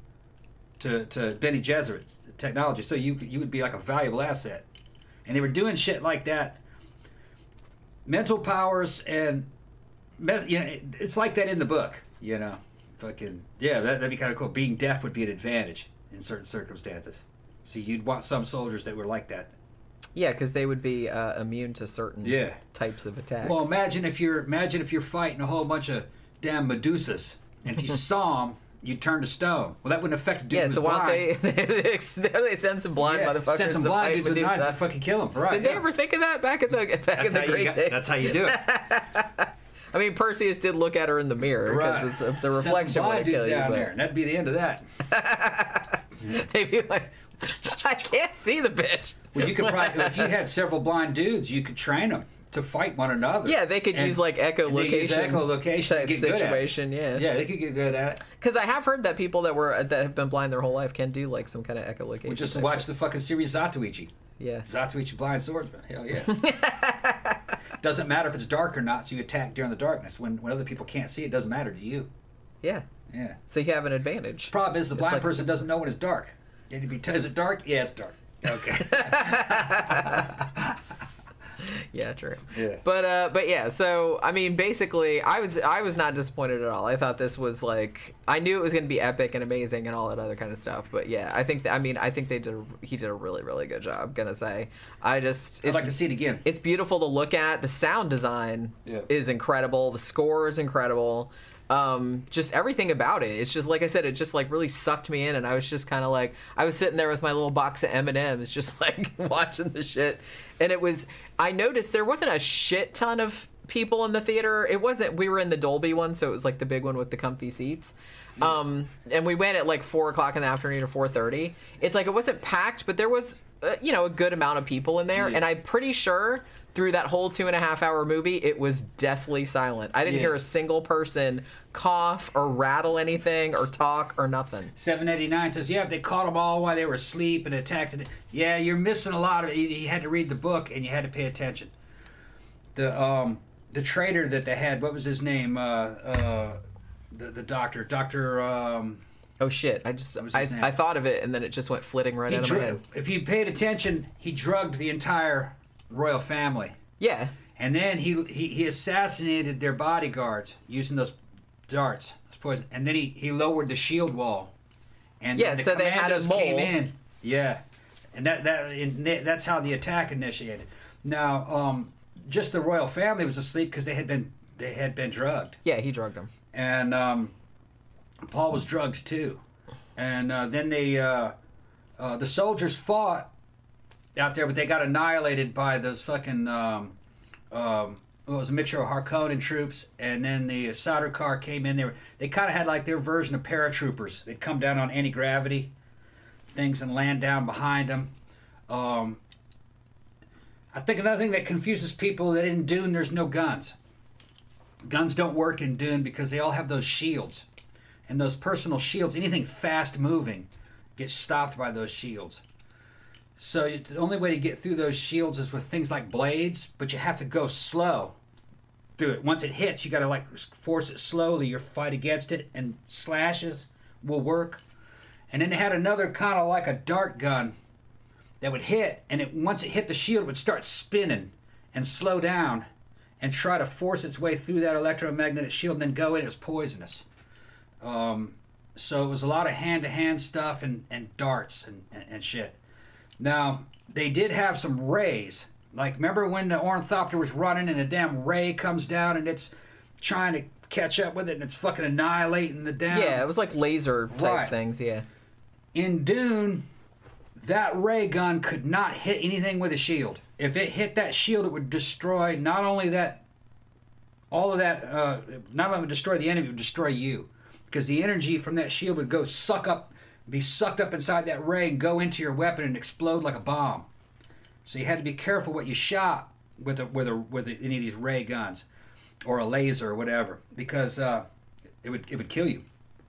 to, to Bene Gesserit technology. So you, you would be like a valuable asset. And they were doing shit like that. Mental powers and mes- you know, it- it's like that in the book. You know, fucking yeah, that, that'd be kind of cool. Being deaf would be an advantage in certain circumstances. So you'd want some soldiers that were like that. Yeah, because they would be uh, immune to certain Yeah. types of attacks. Well, imagine if you're imagine if you're fighting a whole bunch of damn Medusas, and if you saw them, you'd turn to stone. Well, that wouldn't affect a dude yeah, who's so why blind. don't they, they send some blind Yeah, motherfuckers send some to blind fight dudes with Medusa. knives and fucking kill them. Right? Did yeah. they ever think of that back in the back That's in the how you great got- days? That's how you do it. I mean, Perseus did look at her in the mirror because Right. it's uh, the Send some reflection blind might dudes kill you. down But there, and that'd be the end of that. they'd be like, I can't see the bitch. Well, you could probably, if you had several blind dudes, you could train them to fight one another. Yeah, they could And- use like and they use echolocation echolocation type to get good at it. situation. Yeah, Yeah, they could get good at it. Because I have heard that people that were that have been blind their whole life can do like some kind of echolocation. We just type watch stuff. the fucking series Zatoichi. Yeah. Zatoichi Blind Swordsman. Hell yeah. Doesn't matter if it's dark or not, so you attack during the darkness. When when other people can't see, it doesn't matter to you. Yeah. Yeah. So you have an advantage. Problem is, the blind like- person doesn't know when it's dark. It'd be, is it dark? Yeah, it's dark. Okay. Yeah, true. Yeah. But uh, but yeah. So I mean, basically, I was I was not disappointed at all. I thought this was like I knew it was going to be epic and amazing and all that other kind of stuff. But yeah, I think I mean I think they did a, he did a really really good job. Gonna say I just I'd it's, like to see it again. it's beautiful to look at. The sound design Yeah. is incredible. The score is incredible. Um, just everything about it. It's just like I said. It just like really sucked me in, and I was just kind of like I was sitting there with my little box of M and M's, just like watching the shit. And it was. I noticed there wasn't a shit ton of people in the theater. It wasn't. We were in the Dolby one, so it was like the big one with the comfy seats. Um, and we went at like four o'clock in the afternoon or four thirty. It's like it wasn't packed, but there was uh, you know a good amount of people in there, Yeah. and I'm pretty sure. Through that whole two and a half hour movie, it was deathly silent. I didn't Yeah. hear a single person cough or rattle anything or talk or nothing. seven eighty-nine says, yeah, they caught them all while they were asleep and attacked it. Yeah, you're missing a lot of it. You had to read the book and you had to pay attention. The um the trader that they had, what was his name? Uh, uh, the, the doctor. Doctor... Um, Oh shit! I just was I, his name? I thought of it and then it just went flitting right he out of my dru- head. if you paid attention, he drugged the entire royal family. Yeah, And then he, he, he assassinated their bodyguards using those darts, those poison. And then he, he lowered the shield wall. And Yeah, the so they had a commandos came mole. in. Yeah, and that that and they- that's how the attack initiated. Now, um, just the royal family was asleep because they had been they had been drugged, yeah, he drugged him. and um, Paul was drugged too. And uh, then they uh, uh, the soldiers fought out there, but they got annihilated by those fucking. Um, um, it was a mixture of Harkonnen troops, and then the Sadr car came in. They were, they kind of had like their version of paratroopers. They'd come down on anti gravity things and land down behind them. Um, I think another thing that confuses people that in Dune there's no guns. Guns don't work in Dune because they all have those shields, and those personal shields. Anything fast moving gets stopped by those shields. So you- the only way to get through those shields is with things like blades, but you have to go slow through it. Once it hits, you got to like force it slowly. Your fight against it, and slashes will work. And then they had another kind of like a dart gun that would hit, and it once it hit the shield, it would start spinning and slow down and try to force its way through that electromagnetic shield and then go in. It was poisonous. Um, so it was a lot of hand-to-hand stuff and, and darts and, and, and shit. Now, they did have some rays. Like, remember when the Ornithopter was running and a damn ray comes down and it's trying to catch up with it and it's fucking annihilating the damn... Yeah, it was like laser type Right. things. Yeah. In Dune, that ray gun could not hit anything with a shield. If it hit that shield, it would destroy not only that, all of that, uh, not only would destroy the enemy, it would destroy you. Because the energy from that shield would go suck up, be sucked up inside that ray and go into your weapon and explode like a bomb. So you had to be careful what you shot with a, with a, with a, any of these ray guns, or a laser or whatever, because uh, it would it would kill you.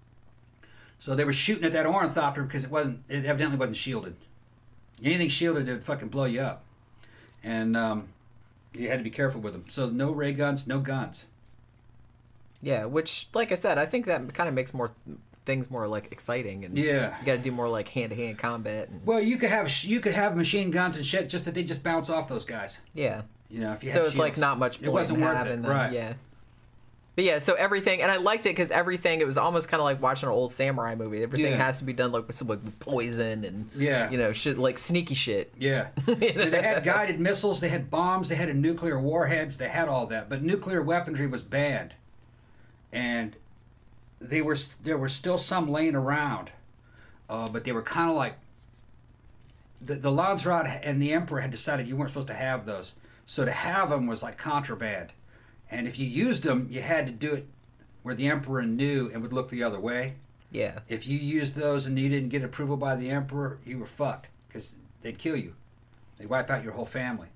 So they were shooting at that Ornithopter because it wasn't, it evidently wasn't shielded. Anything shielded, it would fucking blow you up. And um, you had to be careful with them. So no ray guns, no guns. Yeah, which, like I said, I think that kind of makes more things more like exciting, and Yeah. you got to do more like hand-to-hand combat. And, Well, you could have you could have machine guns and shit, just that they just bounce off those guys. yeah. You know, if you So had it's like shields. not much It point wasn't in worth having it, them. right? Yeah. But yeah, so everything, and I liked it because everything, it was almost kind of like watching an old samurai movie. Everything Yeah. has to be done like with some like poison and Yeah. you know, shit like sneaky shit. Yeah. They had guided missiles, they had bombs, they had nuclear warheads, they had all that. But nuclear weaponry was banned. And they were there were still some laying around. Uh, but they were kind of like the, the Landsrat and the Emperor had decided you weren't supposed to have those. So to have them was like contraband. And if you used them, you had to do it where the Emperor knew and would look the other way. Yeah. If you used those and you didn't get approval by the Emperor, you were fucked because they'd kill you. They'd wipe out your whole family.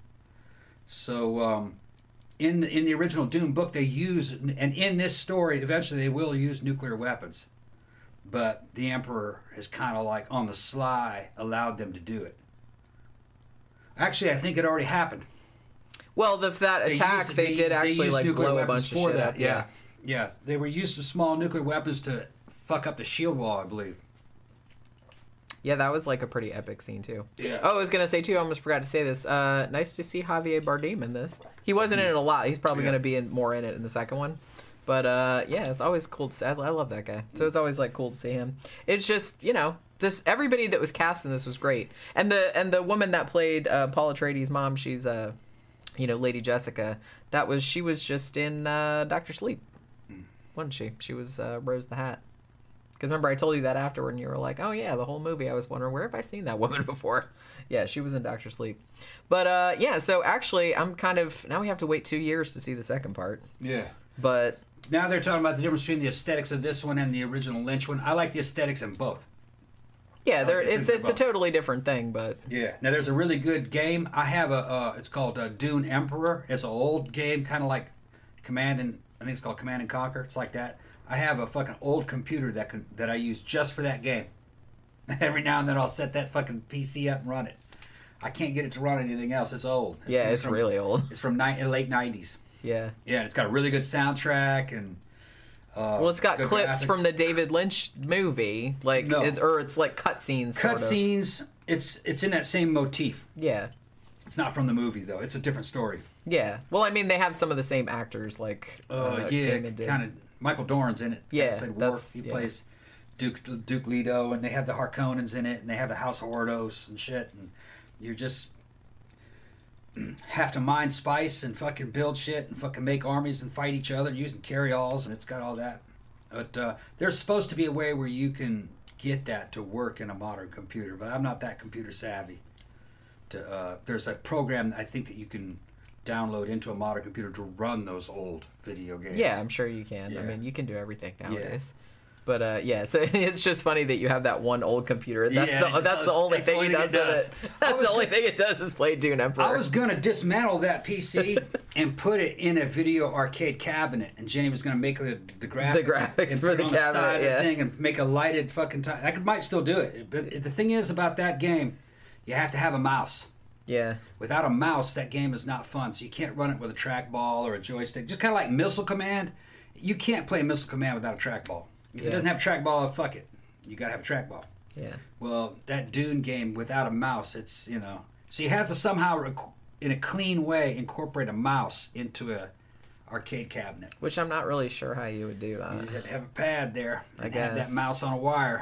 So um, in the, in the original Dune book, they use, and in this story, eventually they will use nuclear weapons. But the Emperor has kind of like on the sly allowed them to do it. Actually, I think it already happened. Well, the, that They attack, used- they, did actually used like nuclear blow a weapons bunch of for shit that. up. Yeah. yeah, They were used to small nuclear weapons to fuck up the shield wall, I believe. Yeah, that was like a pretty epic scene too. Yeah. Oh, I was gonna say too. I almost forgot to say this. Uh, nice to see Javier Bardem in this. He wasn't in it a lot. He's probably Yeah. gonna be in more in it in the second one. But uh, yeah, it's always cool to see. I, I love that guy. So it's always like cool to see him. It's just you know, just everybody that was cast in this was great. And the and the woman that played uh, Paul Atreides' mom, she's uh, you know, Lady Jessica. That was she was just in uh, Doctor Sleep, wasn't she? She was uh, Rose the Hat. Because remember, I told you that afterward, and you were like, "Oh yeah, the whole movie." I was wondering where have I seen that woman before? Yeah, she was in Doctor Sleep. But uh, yeah, so actually, I'm kind of now we have to wait two years to see the second part. Yeah. But Now they're talking about the difference between the aesthetics of this one and the original Lynch one. I like the aesthetics in both. yeah, there Okay, it's think it's a about- totally different thing. But Yeah. Now there's a really good game. I have a. Uh, it's called uh, Dune Emperor. It's an old game, kind of like Command and I think it's called Command and Conquer. It's like that. I have a fucking old computer that can that I use just for that game. Every now and then I'll set that fucking P C up and run it. I can't get it to run anything else. It's old. It's yeah, from- it's from, really old. It's from ni- late nineties. Yeah. Yeah, and it's got a really good soundtrack and. Uh, Well, it's got good clips graphics. from the David Lynch movie, like, No. it, or it's like cutscenes. sort of. cutscenes. It's it's in that same motif. Yeah. It's not from the movie though. It's a different story. Yeah. Well, I mean, they have some of the same actors, like Uh, uh, yeah, Gaiman did. kind of. Michael Dorn's in it. Yeah, he, played Worf. that's- he yeah. plays Duke Duke Leto, and they have the Harkonnens in it, and they have the House of Ordos and shit. And you just have to mine spice and fucking build shit and fucking make armies and fight each other using carry-alls, and it's got all that. But uh, there's supposed to be a way where you can get that to work in a modern computer, but I'm not that computer savvy. To uh, there's a program I think that you can download into a modern computer to run those old video games. Yeah, I'm sure you can. I Yeah. mean, you can do everything nowadays. But uh, yeah, so it's just funny that you have that one old computer. That's Yeah, the it's that's the- the only that's the thing only he thing does it with does. it. I That's was the only gonna- thing it does is play Dune Emperor. I was gonna dismantle that P C and put it in a video arcade cabinet, and Jenny was gonna make the, the graphics, The graphics and for put it the on cabinet, side of yeah. the thing, and make a lighted fucking. T- I could, might still do it, but the thing is about that game, you have to have a mouse. yeah, Without a mouse, that game is not fun. So you can't run it with a trackball or a joystick. Just kind of like Missile Command, you can't play Missile Command without a trackball. If Yeah. it doesn't have a trackball, fuck it. You gotta have a trackball. yeah, Well, that Dune game without a mouse, it's, you know. So you have to somehow, rec- in a clean way, incorporate a mouse into a arcade cabinet. which I'm not really sure how you would do You that. just have to have a pad there I and have guess. that mouse on a wire.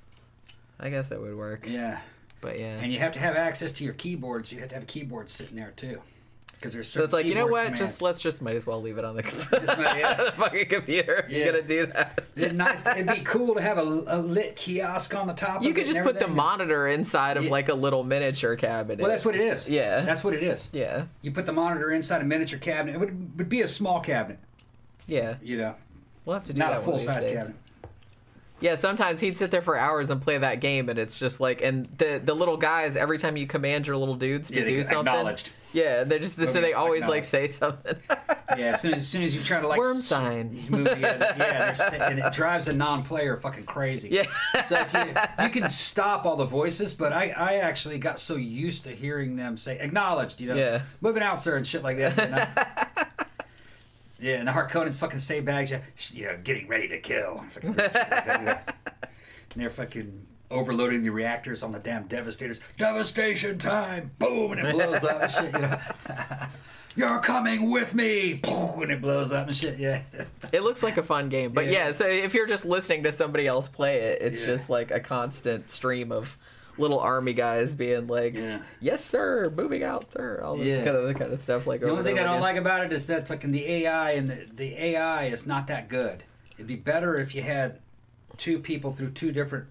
I guess it would work. Yeah. But yeah. And you have to have access to your keyboard, so you have to have a keyboard sitting there, too. Because there's So it's certain like, you know keyboard what? commands. Just let's just might as well leave it on the, Just might- yeah. the fucking computer. Yeah. You're gonna do that. It'd, nice to, it'd be cool to have a, a lit kiosk on the top You of could it just and put the everything. monitor inside of Yeah. like a little miniature cabinet. Well, that's what it is. Yeah. That's what it is. Yeah. You put the monitor inside a miniature cabinet. It would, would be a small cabinet, Yeah. you know. We'll have to do Not that a one of these full-size days. cabinet. Yeah, sometimes he'd sit there for hours and play that game, and it's just like, and the the little guys, every time you command your little dudes to Yeah, they do get something, acknowledged. yeah, they're just so Okay, they always like acknowledged. say something. Yeah, as soon as, as soon as you try to like Worm s- sign. move the, yeah, they're si- and it drives a non-player fucking crazy. Yeah. So if you, you can stop all the voices, but I, I actually got so used to hearing them say acknowledged, you know, Yeah. moving out, sir, and shit like that. You know? Yeah, and the Harkonnens fucking say bags, yeah, you know, getting ready to kill. Fucking shit like that, you know. And they're fucking overloading the reactors on the damn Devastators. Devastation time! Boom! And it blows up and shit, you know. You're coming with me, and it blows up and shit. Yeah, It looks like a fun game, but yeah. Yeah. So if you're just listening to somebody else play it, it's Yeah. just like a constant stream of little army guys being like, Yeah. "Yes, sir, moving out, sir." All this Yeah. kind of kind of stuff. Like the over only thing and I over don't again. like about it is that fucking the A I and the, the A I is not that good. It'd be better if you had two people through two different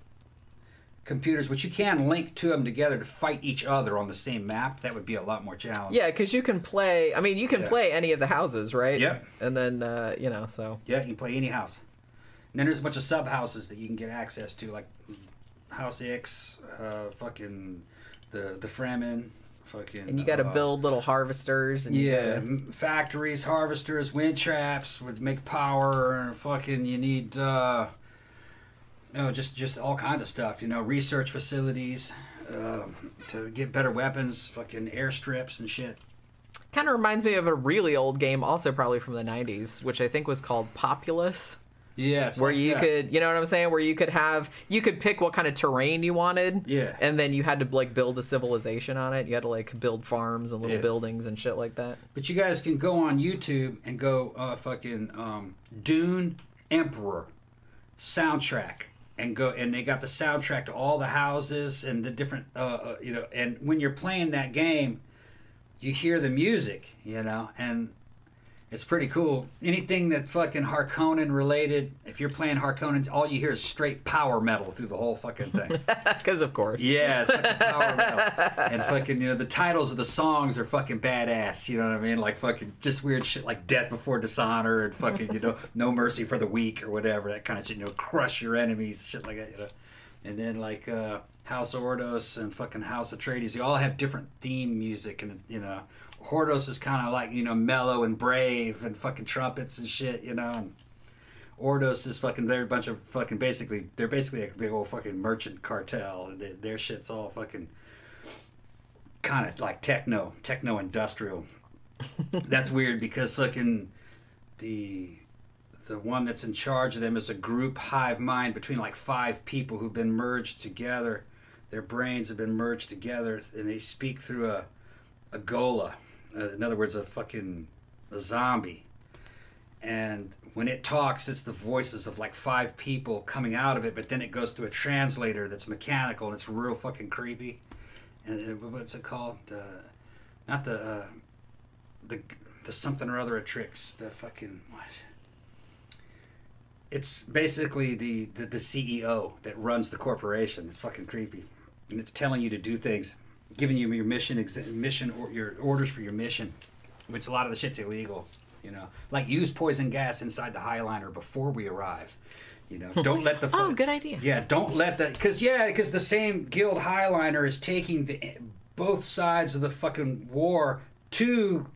computers, which you can link two of them together to fight each other on the same map. That would be a lot more challenging. Yeah, because you can play. I mean, you can Yeah. play any of the houses, right? Yep. And then uh, you know, so Yeah, you can play any house. And then there's a bunch of sub houses that you can get access to, like House X, uh, fucking the the Fremen, fucking. and you got to uh, build little harvesters. And you Yeah, gotta- m- factories, harvesters, wind traps would make power, and fucking you need. Uh, no, just just all kinds of stuff. You know, research facilities um to get better weapons, fucking airstrips and shit. kind of reminds me of a really old game, also probably from the nineties, which I think was called Populous. Yeah, it's Where like you that. could, you know what I'm saying? Where you could have, you could pick what kind of terrain you wanted. Yeah. And then you had to like build a civilization on it. You had to like build farms and little Yeah. buildings and shit like that. But you guys can go on YouTube and go uh, fucking um, Dune Emperor soundtrack and go and they got the soundtrack to all the houses and the different uh, uh, you know, and when you're playing that game, you hear the music, you know, and it's pretty cool. Anything that fucking Harkonnen related, if you're playing Harkonnen, all you hear is straight power metal through the whole fucking thing. Because of course. Yeah, it's fucking power metal. And fucking, you know, the titles of the songs are fucking badass. You know what I mean? Like fucking just weird shit like Death Before Dishonor and fucking, you know, No Mercy for the Weak or whatever. That kind of shit, you know, crush your enemies, shit like that, you know. And then like uh, House Ordos and fucking House Atreides, you all have different theme music. And, you know, Hordos is kind of like, you know, mellow and brave and fucking trumpets and shit, you know. And Ordos is fucking, they're a bunch of fucking, basically, they're basically a big old fucking merchant cartel. And they, their shit's all fucking kind of like techno, techno industrial. That's weird because fucking the the one that's in charge of them is a group hive mind between like five people who've been merged together. Their brains have been merged together and they speak through a a gola. Uh, in other words, a fucking a zombie. And when it talks, it's the voices of like five people coming out of it, but then it goes through a translator that's mechanical and it's real fucking creepy. And it, what's it called? The not the uh, the the something or other of tricks. The fucking what? It's basically the, the the C E O that runs the corporation. It's fucking creepy, and it's telling you to do things, giving you your mission, ex- mission or your orders for your mission, which a lot of the shit's illegal. You know, like use poison gas inside the Highliner before we arrive. You know, don't let the Oh, good idea. Yeah, don't let the because yeah, because the same guild Highliner is taking the both sides of the fucking war to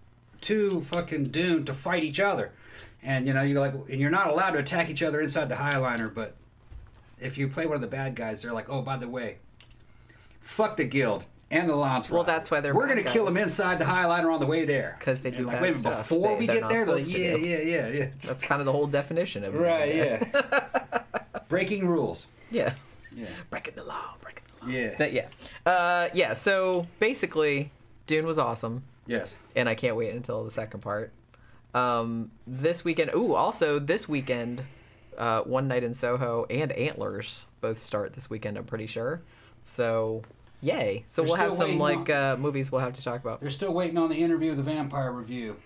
to fucking Dune to fight each other. And you know, you're like, and you're not allowed to attack each other inside the Highliner, but if you play one of the bad guys, they're like, oh, by the way, fuck the guild and the Lance. Well, that's why they're We're bad gonna kill guys. them inside the Highliner on the way there 'Cause they And do like, bad wait a minute, stuff before they- we they're get not there. They're like, supposed to yeah, do. yeah, yeah, yeah. That's kind of the whole definition of it. Right, yeah. Breaking rules. Yeah. Yeah. Breaking the law, breaking the law. Yeah. But yeah. Uh, yeah, so basically, Dune was awesome, Yes. and I can't wait until the second part. Um, this weekend, ooh, also this weekend, uh, One Night in Soho and Antlers both start this weekend, I'm pretty sure. So, yay. So They're we'll have still some, waiting like, on- uh, movies we'll have to talk about. They're still waiting on the interview of the vampire review.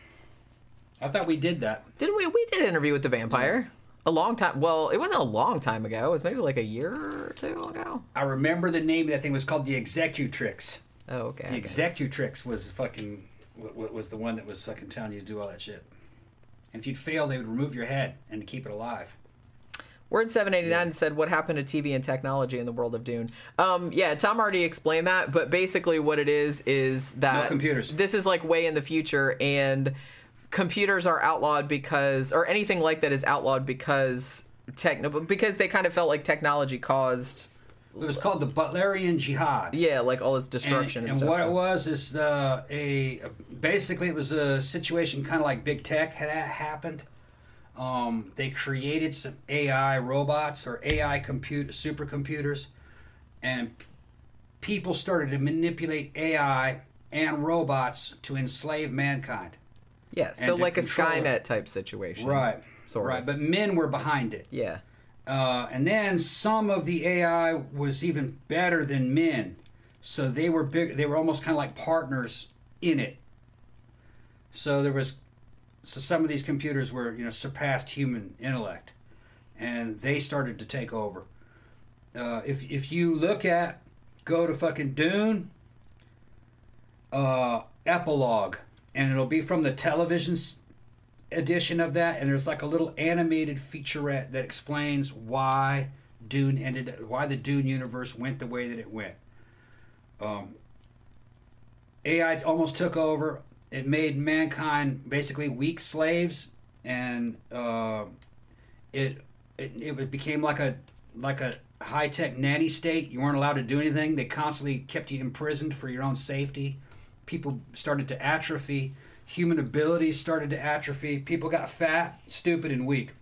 I thought we did that. Didn't we? We did an interview with the vampire. A long time. Well, it wasn't a long time ago. It was maybe like a year or two ago. I remember the name of that thing was called the Executrix. Oh, okay. The okay. Executrix was fucking w- w- was the one that was fucking telling you to do all that shit. And if you'd fail, they would remove your head and keep it alive. Word seven eighty-nine Yeah. said, what happened to T V and technology in the world of Dune? Um, yeah, Tom already explained that, but basically what it is is that No computers. This is like way in the future, and computers are outlawed because, or anything like that is outlawed because techno, because they kind of felt like technology caused, It was called the Butlerian Jihad. yeah, like all this destruction and, and, and stuff. what so- it was is uh, a basically it was a situation kind of like big tech had happened. Um, they created some A I robots or A I compute supercomputers, and p- people started to manipulate A I and robots to enslave mankind. Yeah, so to like a control it. Skynet type situation. Right. Sort right. of. But men were behind it. Yeah. Uh, and then some of the A I was even better than men, so they were big. They were almost kind of like partners in it. So there was, so some of these computers were, you know, surpassed human intellect, and they started to take over. Uh, if if you look at, go to fucking Dune, uh, epilogue, and it'll be from the television edition of that, and there's like a little animated featurette that explains why Dune ended, why the Dune universe went the way that it went. Um, A I almost took over. It made mankind basically weak slaves, and uh, it, it it became like a like a high tech nanny state. You weren't allowed to do anything. They constantly kept you imprisoned for your own safety. People started to atrophy. Human abilities started to atrophy. People got fat, stupid, and weak.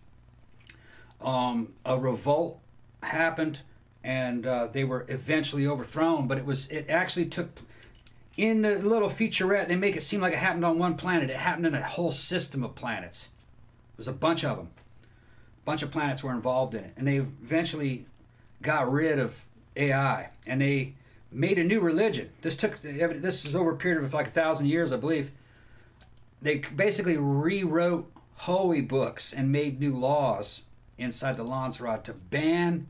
Um, a revolt happened, and uh, they were eventually overthrown. But it was it actually took, in the little featurette, they make it seem like it happened on one planet. It happened in a whole system of planets. There's a bunch of them. A bunch of planets were involved in it, and they eventually got rid of A I, and they made a new religion. This took this is over a period of like a thousand years, I believe. They basically rewrote holy books and made new laws inside the Landsraad to ban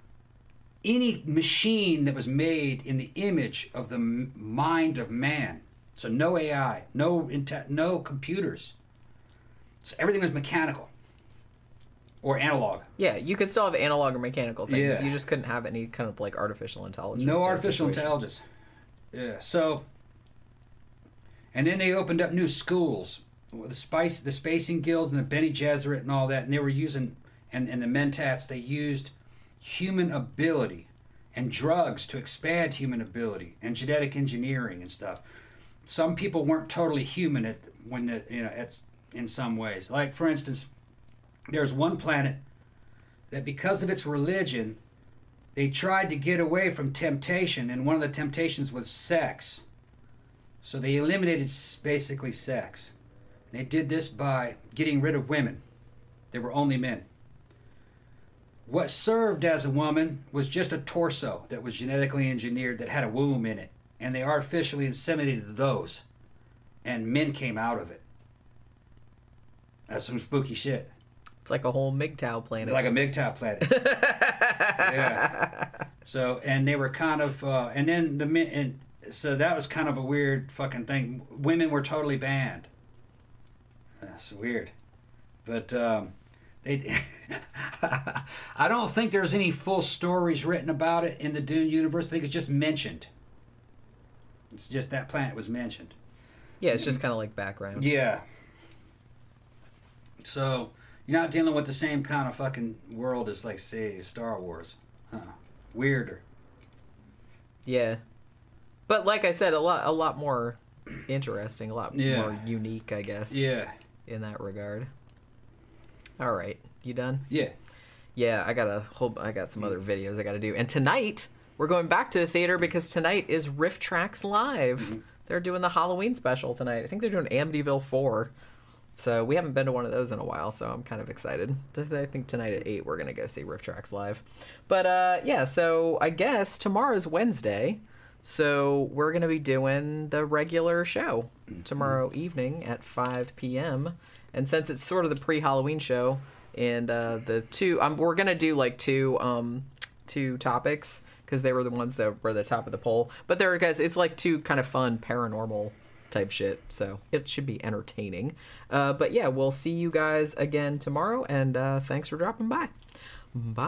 any machine that was made in the image of the mind of man. So no A I, no no computers. So everything was mechanical or analog. Yeah, you could still have analog or mechanical things. Yeah. You just couldn't have any kind of like artificial intelligence. No type artificial situation. intelligence. Yeah. So, and then they opened up new schools, the spice, the spacing guilds, and the Bene Gesserit, and all that. And they were using, and and the Mentats, they used human ability and drugs to expand human ability, and genetic engineering and stuff. Some people weren't totally human at when the, you know at in some ways. Like for instance, there's one planet that because of its religion, they tried to get away from temptation, and one of the temptations was sex. So they eliminated basically sex. And they did this by getting rid of women. They were only men. What served as a woman was just a torso that was genetically engineered that had a womb in it. And they artificially inseminated those. And men came out of it. That's some spooky shit. It's like a whole M G T O W planet. Like a M G T O W planet. Yeah. So, and they were kind of, uh, and then the men, and so that was kind of a weird fucking thing. Women were totally banned. That's weird. But um, they, I don't think there's any full stories written about it in the Dune universe. I think it's just mentioned. It's just that planet was mentioned. Yeah, it's just kind of like background. Yeah. So you're not dealing with the same kind of fucking world as, like, say, Star Wars. Huh. Weirder. Yeah. But like I said, a lot, a lot more interesting, a lot Yeah. more unique, I guess. Yeah. In that regard. All right, you done? Yeah. Yeah, I got a whole, I got some other videos I got to do, and tonight we're going back to the theater because tonight is Riff Tracks Live. Mm-hmm. They're doing the Halloween special tonight. I think they're doing Amityville four. So we haven't been to one of those in a while, so I'm kind of excited. I think tonight at eight we're going to go see Riff Tracks Live. But uh, yeah, so I guess tomorrow's Wednesday, so we're going to be doing the regular show tomorrow evening at five p.m. And since it's sort of the pre-Halloween show, and uh, the two, um, we're going to do like two um, two topics, because they were the ones that were the top of the poll. But there, guys, it's like two kind of fun paranormal type shit, so it should be entertaining. Uh, but yeah, we'll see you guys again tomorrow, and uh, thanks for dropping by. Bye.